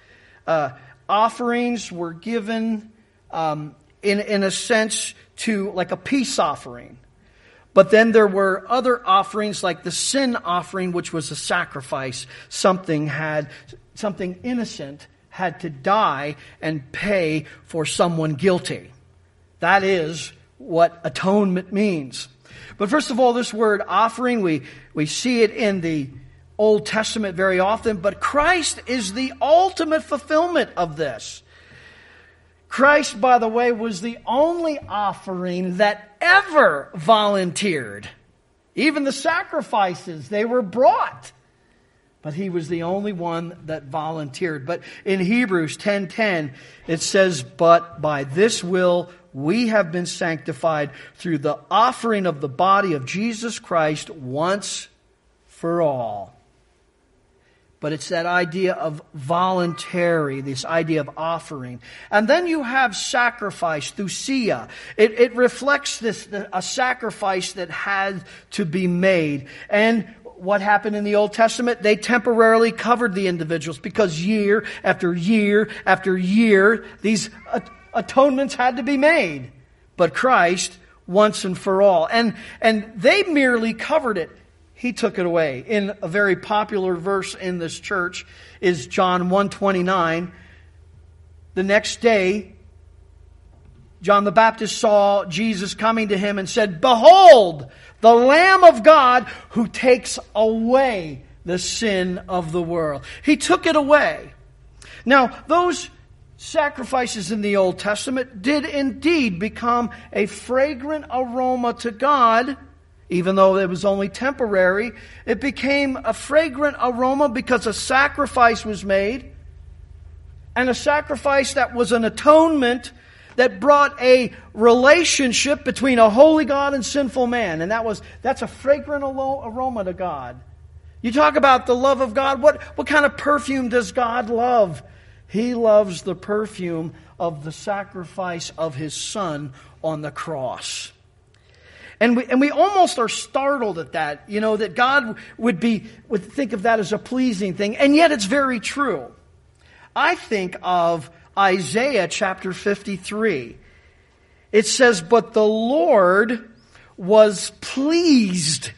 Offerings were given in a sense to like a peace offering. But then there were other offerings like the sin offering, which was a sacrifice. Something innocent had to die and pay for someone guilty. That is what atonement means. But first of all, this word offering, we see it in the Old Testament very often, but Christ is the ultimate fulfillment of this. Christ, by the way, was the only offering that ever volunteered. Even the sacrifices, they were brought. But he was the only one that volunteered. But in Hebrews 10:10, it says, but by this will we have been sanctified through the offering of the body of Jesus Christ once for all. But it's that idea of voluntary, this idea of offering. And then you have sacrifice, thusia. It reflects a sacrifice that had to be made. And what happened in the Old Testament? They temporarily covered the individuals because year after year after year, these atonements had to be made. But Christ once and for all. And they merely covered it. He took it away. In a very popular verse in this church is John 1:29. The next day, John the Baptist saw Jesus coming to him and said, "Behold, the Lamb of God who takes away the sin of the world." He took it away. Now, those sacrifices in the Old Testament did indeed become a fragrant aroma to God. Even though it was only temporary, it became a fragrant aroma because a sacrifice was made. And a sacrifice that was an atonement that brought a relationship between a holy God and sinful man. And that's a fragrant aroma to God. You talk about the love of God. What kind of perfume does God love? He loves the perfume of the sacrifice of His Son on the cross. And we almost are startled at that, that God would think of that as a pleasing thing, and yet it's very true. I think of Isaiah chapter 53. It says, "But the Lord was pleased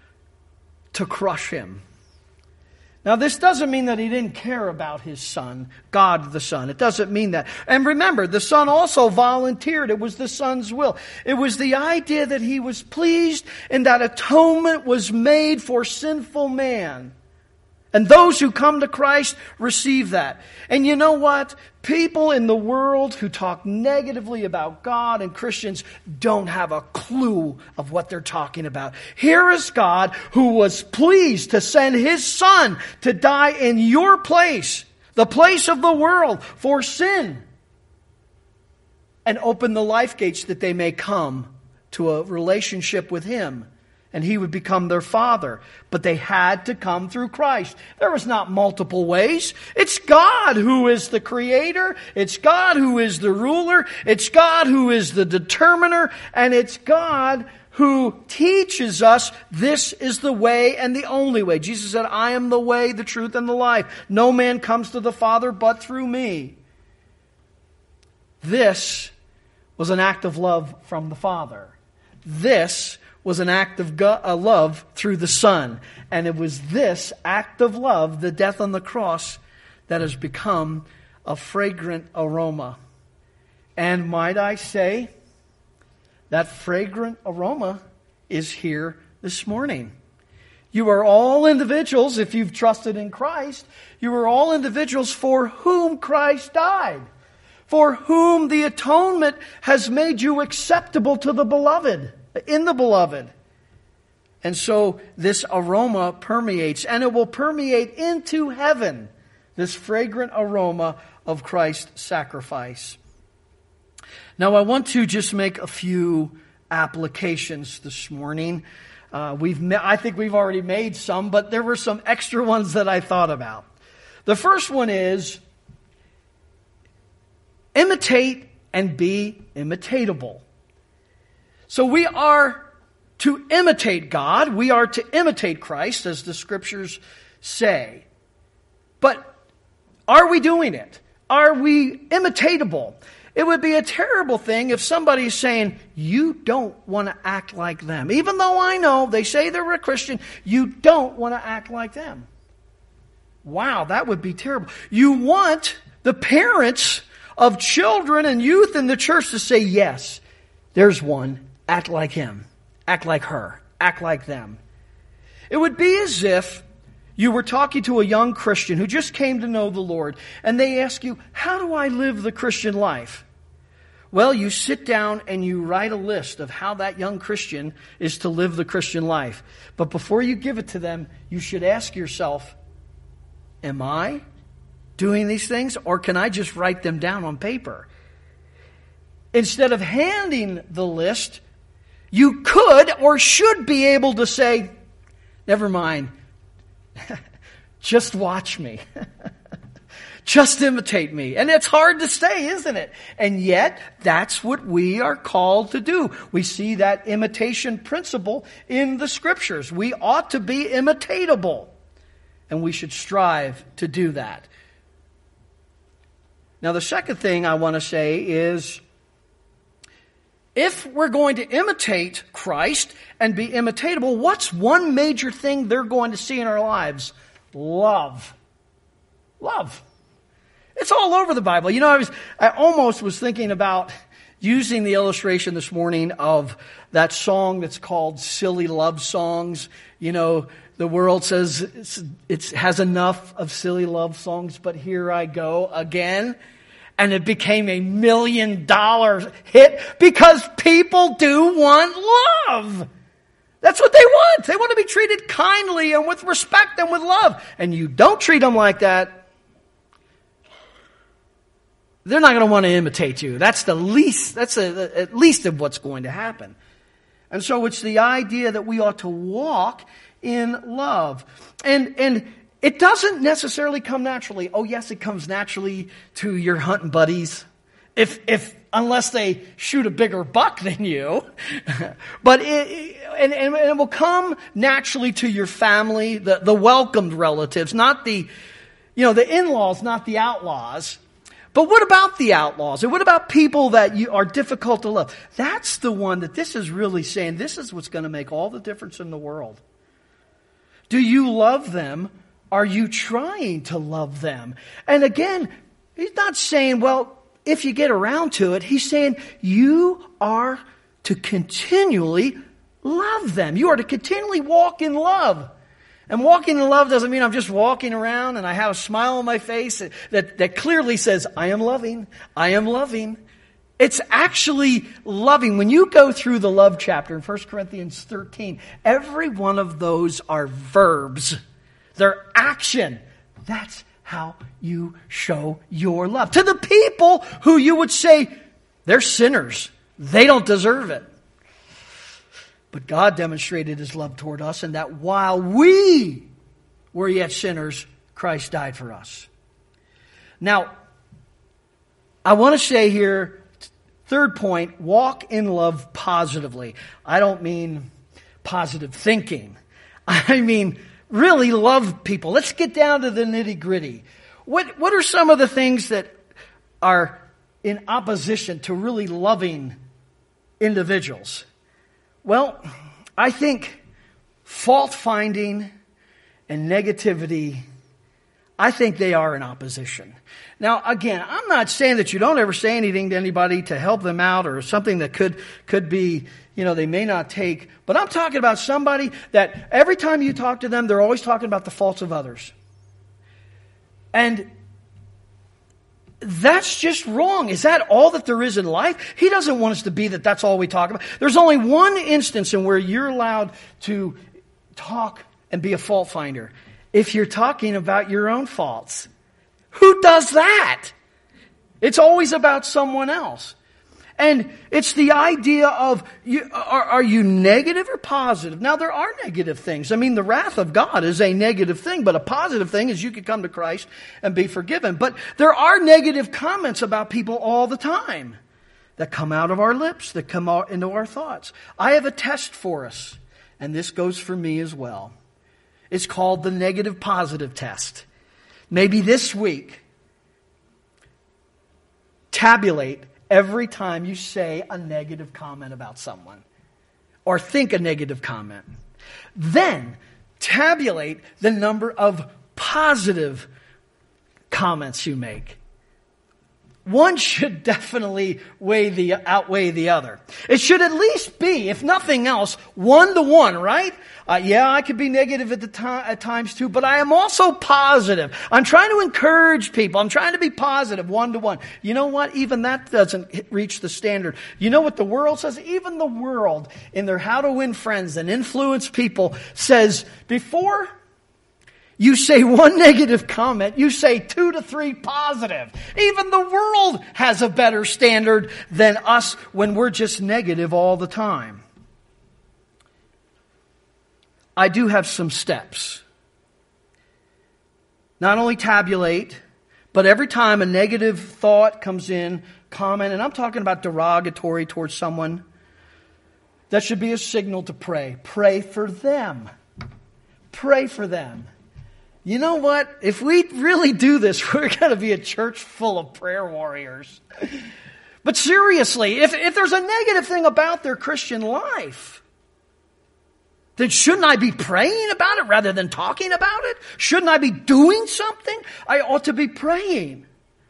to crush him." Now, this doesn't mean that He didn't care about His Son, God the Son. It doesn't mean that. And remember, the Son also volunteered. It was the Son's will. It was the idea that He was pleased and that atonement was made for sinful man. And those who come to Christ receive that. And you know what? People in the world who talk negatively about God and Christians don't have a clue of what they're talking about. Here is God who was pleased to send His Son to die in your place, the place of the world, for sin, and open the life gates that they may come to a relationship with Him. And He would become their Father. But they had to come through Christ. There was not multiple ways. It's God who is the Creator. It's God who is the ruler. It's God who is the determiner. And it's God who teaches us this is the way and the only way. Jesus said, "I am the way, the truth, and the life. No man comes to the Father but through me." This was an act of love from the Father. This was an act of love through the Son. And it was this act of love, the death on the cross, that has become a fragrant aroma. And might I say, that fragrant aroma is here this morning. You are all individuals, if you've trusted in Christ, you are all individuals for whom Christ died. For whom the atonement has made you acceptable to the Beloved. In the Beloved. And so this aroma permeates, and it will permeate into heaven, this fragrant aroma of Christ's sacrifice. Now I want to just make a few applications this morning. I think we've already made some, but there were some extra ones that I thought about. The first one is, imitate and be imitatable. So we are to imitate God. We are to imitate Christ, as the Scriptures say. But are we doing it? Are we imitatable? It would be a terrible thing if somebody's saying, "You don't want to act like them." Even though I know they say they're a Christian, you don't want to act like them. Wow, that would be terrible. You want the parents of children and youth in the church to say, "Yes, there's one. Act like him. Act like her. Act like them." It would be as if you were talking to a young Christian who just came to know the Lord, and they ask you, "How do I live the Christian life?" Well, you sit down and you write a list of how that young Christian is to live the Christian life. But before you give it to them, you should ask yourself, am I doing these things, or can I just write them down on paper? Instead of handing the list, you could or should be able to say, "Never mind. Just watch me. Just imitate me." And it's hard to say, isn't it? And yet, that's what we are called to do. We see that imitation principle in the Scriptures. We ought to be imitatable. And we should strive to do that. Now, the second thing I want to say is, if we're going to imitate Christ and be imitatable, what's one major thing they're going to see in our lives? Love. Love. It's all over the Bible. You know, I almost was thinking about using the illustration this morning of that song that's called Silly Love Songs. You know, the world says it has enough of silly love songs, but here I go again. And it became $1 million hit because people do want love. That's what they want. They want to be treated kindly and with respect and with love. And you don't treat them like that, they're not going to want to imitate you. That's the least, at least of what's going to happen. And so it's the idea that we ought to walk in love. And it doesn't necessarily come naturally. Oh, yes, it comes naturally to your hunting buddies. Unless they shoot a bigger buck than you. But it will come naturally to your family, the welcomed relatives, not the in-laws, not the outlaws. But what about the outlaws? And what about people that you are difficult to love? That's the one that this is really saying, this is what's going to make all the difference in the world. Do you love them? Are you trying to love them? And again, he's not saying, well, if you get around to it, he's saying you are to continually love them. You are to continually walk in love. And walking in love doesn't mean I'm just walking around and I have a smile on my face that clearly says, I am loving. I am loving. It's actually loving. When you go through the love chapter in 1 Corinthians 13, every one of those are verbs. They're action. That's how you show your love. To the people who you would say, they're sinners. They don't deserve it. But God demonstrated His love toward us, and that while we were yet sinners, Christ died for us. Now, I want to say here, third point, walk in love positively. I don't mean positive thinking. I mean really love people. Let's get down to the nitty-gritty. What are some of the things that are in opposition to really loving individuals? Well, I think fault-finding and negativity, I think they are in opposition. Now, again, I'm not saying that you don't ever say anything to anybody to help them out or something that could be, they may not take. But I'm talking about somebody that every time you talk to them, they're always talking about the faults of others. And that's just wrong. Is that all that there is in life? He doesn't want us to be that's all we talk about. There's only one instance in where you're allowed to talk and be a fault finder. If you're talking about your own faults. Who does that? It's always about someone else. And it's the idea of, are you negative or positive? Now, there are negative things. I mean, the wrath of God is a negative thing, but a positive thing is you could come to Christ and be forgiven. But there are negative comments about people all the time that come out of our lips, that come out into our thoughts. I have a test for us, and this goes for me as well. It's called the negative positive test. Maybe this week, tabulate every time you say a negative comment about someone or think a negative comment. Then tabulate the number of positive comments you make. One should definitely outweigh the other. It should at least be, if nothing else, 1-to-1, right? Yeah, I could be negative at times too, but I am also positive. I'm trying to encourage people. I'm trying to be positive, 1-to-1. You know what? Even that doesn't reach the standard. You know what the world says? Even the world, in their How to Win Friends and Influence People, says before you say one negative comment, you say 2 to 3 positive. Even the world has a better standard than us when we're just negative all the time. I do have some steps. Not only tabulate, but every time a negative thought comes in, comment, and I'm talking about derogatory towards someone, that should be a signal to pray. Pray for them. Pray for them. You know what? If we really do this, we're going to be a church full of prayer warriors. But seriously, if there's a negative thing about their Christian life, then shouldn't I be praying about it rather than talking about it? Shouldn't I be doing something? I ought to be praying.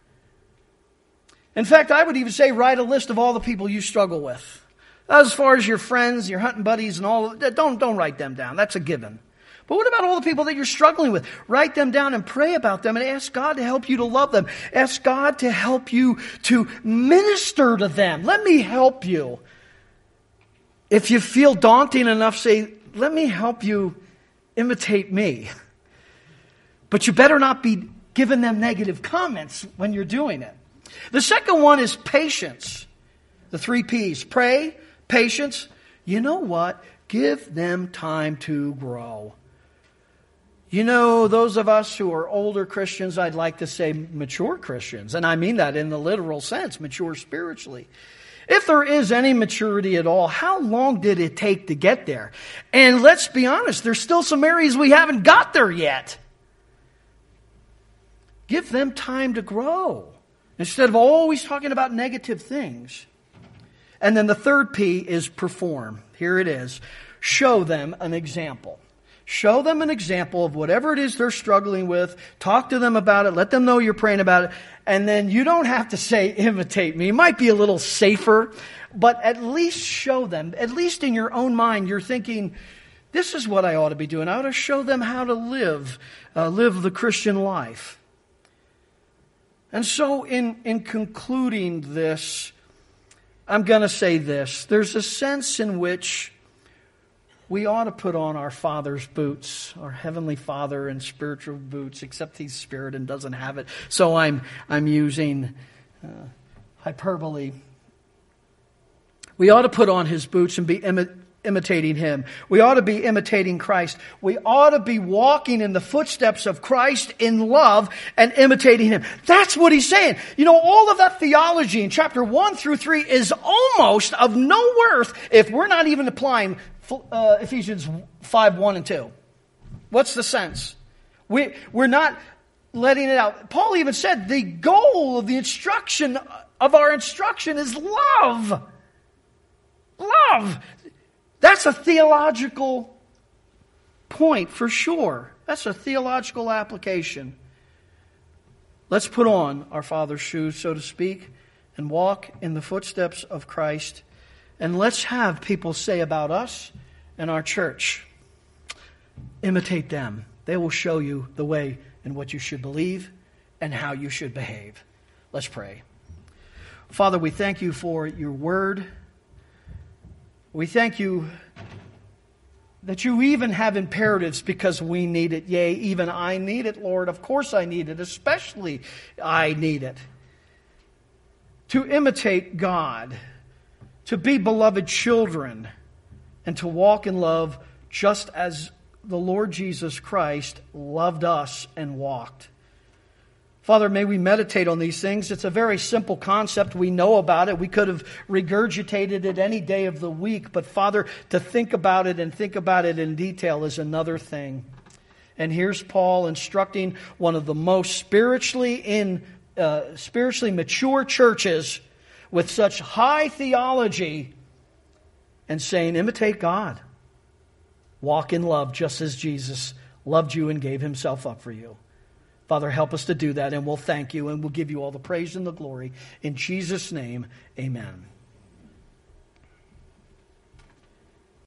In fact, I would even say write a list of all the people you struggle with. As far as your friends, your hunting buddies and all, don't write them down. That's a given. But what about all the people that you're struggling with? Write them down and pray about them and ask God to help you to love them. Ask God to help you to minister to them. Let me help you. If you feel daunting enough, say, let me help you imitate me. But you better not be giving them negative comments when you're doing it. The second one is patience. The 3 P's. Pray, patience. You know what? Give them time to grow. You know, those of us who are older Christians, I'd like to say mature Christians. And I mean that in the literal sense, mature spiritually. If there is any maturity at all, how long did it take to get there? And let's be honest, there's still some areas we haven't got there yet. Give them time to grow instead of always talking about negative things. And then the 3rd P is perform. Here it is. Show them an example. Show them an example of whatever it is they're struggling with. Talk to them about it. Let them know you're praying about it. And then you don't have to say, imitate me. It might be a little safer, but at least show them. At least in your own mind, you're thinking, this is what I ought to be doing. I ought to show them how to live the Christian life. And so in concluding this, I'm going to say this. There's a sense in which we ought to put on our Father's boots, our Heavenly Father and spiritual boots, except He's Spirit and doesn't have it. So I'm using hyperbole. We ought to put on His boots and be imitating Him. We ought to be imitating Christ. We ought to be walking in the footsteps of Christ in love and imitating Him. That's what He's saying. You know, all of that theology in chapter 1 through 3 is almost of no worth if we're not even applying Ephesians 5, 1 and 2. What's the sense? We're not letting it out. Paul even said the goal of the instruction of our instruction is love. Love. That's a theological point for sure. That's a theological application. Let's put on our Father's shoes, so to speak, and walk in the footsteps of Christ. And let's have people say about us and our church, imitate them. They will show you the way in what you should believe and how you should behave. Let's pray. Father, we thank you for your word. We thank you that you even have imperatives because we need it. Yea, even I need it, Lord. Of course I need it. Especially I need it. To imitate God, to be beloved children, and to walk in love just as the Lord Jesus Christ loved us and walked. Father, may we meditate on these things. It's a very simple concept. We know about it. We could have regurgitated it any day of the week. But Father, to think about it and think about it in detail is another thing. And here's Paul instructing one of the most spiritually mature churches with such high theology and saying, imitate God. Walk in love just as Jesus loved you and gave Himself up for you. Father, help us to do that, and we'll thank you, and we'll give you all the praise and the glory. In Jesus' name, amen.